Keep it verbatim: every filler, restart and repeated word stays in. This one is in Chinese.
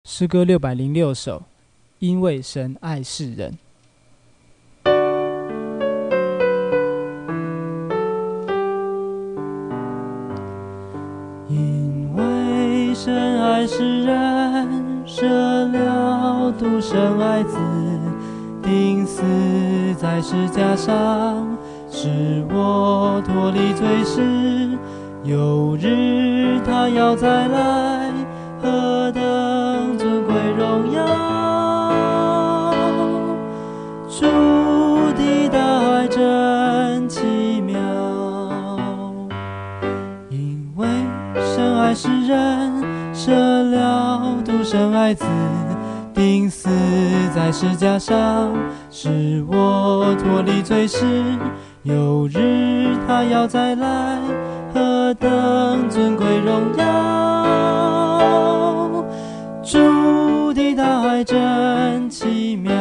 诗歌六百零六首，因为神爱世人。 因为神爱世人，舍了独生爱子，钉死在十架上，使我脱离罪世。有日他要再来，何等尊贵荣耀！主的大爱真奇妙，因为神爱世人，舍了独生爱子，钉死在十架上，使我脱离罪世。有日他要再来，何等尊贵荣耀！主的大爱真奇妙。